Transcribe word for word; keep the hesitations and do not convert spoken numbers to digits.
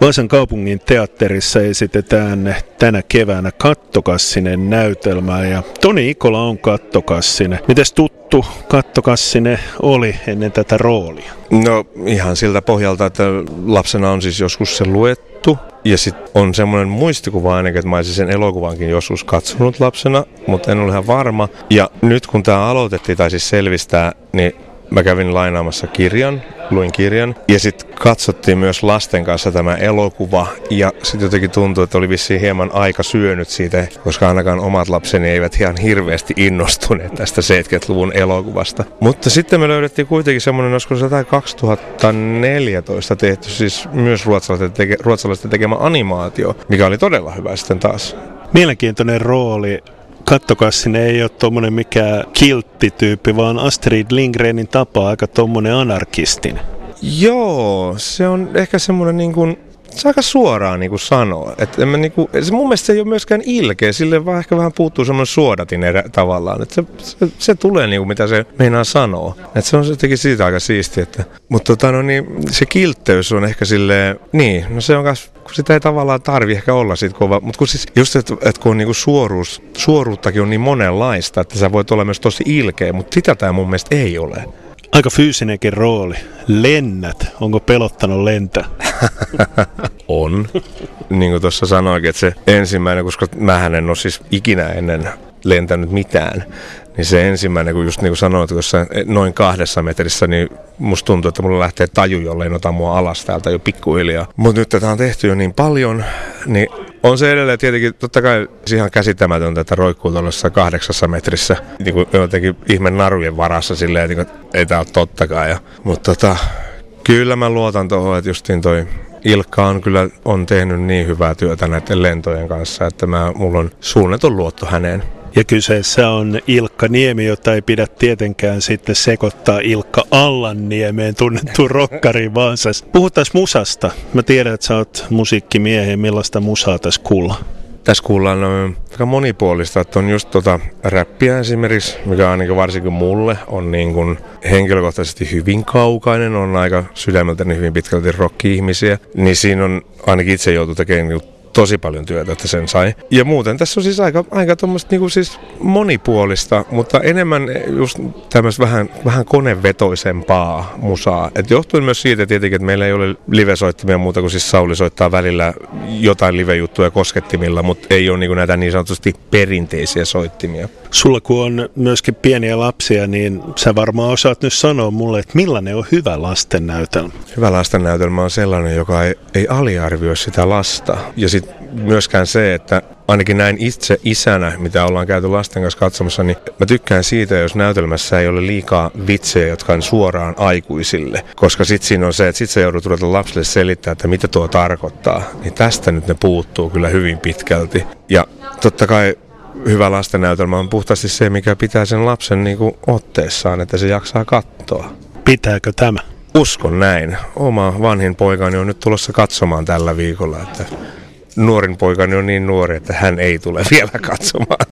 Vaasan kaupungin teatterissa esitetään tänä keväänä Kattokassinen näytelmää ja Toni Ikola on Kattokassinen. Mites tuttu Kattokassinen oli ennen tätä roolia? No ihan siltä pohjalta, että lapsena on siis joskus se luettu. Ja sitten on semmoinen muistikuva ainakin, että mä olisin sen elokuvankin joskus katsonut lapsena, mutta en ole ihan varma. Ja nyt kun tämä aloitettiin tai siis selvistää, niin mä kävin lainaamassa kirjan, luin kirjan. Ja sitten katsottiin myös lasten kanssa tämä elokuva. Ja sitten jotenkin tuntui, että oli vissiin hieman aika syönyt siitä, koska ainakaan omat lapseni eivät ihan hirveästi innostuneet tästä seitsemänkymmentäluvun elokuvasta. Mutta sitten me löydettiin kuitenkin semmoinen, olisiko se jotain kaksituhattaneljätoista tehty, siis myös ruotsalaisten, teke, ruotsalaisten tekemä animaatio, mikä oli todella hyvä sitten taas. Mielenkiintoinen rooli. Kattokassinen ei ole tommonen mikään kilttityyppi, vaan Astrid Lindgrenin tapa aika tommonen anarkistinen. Joo, se on ehkä semmoinen niin kuin, se aika suoraan niin kuin sanoa. Että en mä niin kuin, se mun mielestä se ei ole myöskään ilkeä, sille vaan ehkä vähän puuttuu semmoinen suodatin erä, tavallaan. Että se, se, se tulee niin kuin mitä se meinaa sanoa. Että se on jotenkin siitä aika siistiä. Että, mutta tota, no niin, se kiltteys on ehkä silleen, niin, no se on kas, kun sitä ei tavallaan tarvi ehkä olla siitä kova. Mutta kun siis just, että et kun on niinku suoruus, suoruuttakin on niin monenlaista, että sä voit olla myös tosi ilkeä, mutta sitä tämä mun mielestä ei ole. Aika fyysinenkin rooli. Lennät. Onko pelottanut lentää? On. Niin kuin tuossa sanoikin, että se ensimmäinen, koska mähän en ole siis ikinä ennen lentänyt mitään, niin se ensimmäinen, kun just niin kuin sanoit, että jossain noin kahdessa metrissä, niin musta tuntuu, että mulla lähtee taju, jollei ota mua alas täältä jo pikkuhiljaa. Mutta nyt tätä on tehty jo niin paljon, niin on se edelleen tietenkin, totta kai ihan käsittämätöntä, että roikkuu tuollaisessa kahdeksassa metrissä, niin kuin jotenkin ihme narujen varassa silleen, niin kuin, ei tää ole tottakaan. Ja, mutta tota, kyllä mä luotan tuohon, että justiin toi Ilkka on kyllä on tehnyt niin hyvää työtä näiden lentojen kanssa, että mä, mulla on suunnatun luotto häneen. Ja kyseessä on Ilkka Niemi, jota ei pidä tietenkään sitten sekoittaa Ilkka Allanniemeen tunnettuun rokkariin Vaasassa. Puhutaan musasta. Mä tiedän, että sä oot musiikkimiehiä. Millaista musaa tässä kuullaan? Tässä kuullaan no, aika monipuolista, että on just tota räppiä esimerkiksi, mikä ainakin varsinkin mulle on niin kuin henkilökohtaisesti hyvin kaukainen, on aika sydämeltäni hyvin pitkälti rock-ihmisiä, niin siinä on ainakin itse joutu tekemään niin tosi paljon työtä, että sen sai. Ja muuten tässä on siis aika, aika tuommoista niinku siis monipuolista, mutta enemmän just tämmöistä vähän, vähän konevetoisempaa musaa. Et johtuen myös siitä tietenkin, että meillä ei ole live-soittimia muuta kuin siis Sauli soittaa välillä jotain live-juttuja koskettimilla, mutta ei ole niinku näitä niin sanotusti perinteisiä soittimia. Sulla kun on myöskin pieniä lapsia, niin sä varmaan osaat nyt sanoa mulle, että millainen on hyvä lastennäytelmä? Hyvä lastennäytelmä on sellainen, joka ei, ei aliarvioi sitä lasta. Ja sitten myöskään se, että ainakin näin itse isänä, mitä ollaan käyty lasten kanssa katsomassa, niin mä tykkään siitä, jos näytelmässä ei ole liikaa vitsejä, jotka on suoraan aikuisille. Koska sitten siinä on se, että sitten sä joudut ruveta lapsille selittää, että mitä tuo tarkoittaa. Niin tästä nyt ne puuttuu kyllä hyvin pitkälti. Ja totta kai hyvä lastennäytelmä on puhtaasti se, mikä pitää sen lapsen niin kuin otteessaan, että se jaksaa katsoa. Pitääkö tämä? Uskon näin. Oma vanhin poikani on nyt tulossa katsomaan tällä viikolla, että nuorin poikani on niin nuori, että hän ei tule vielä katsomaan.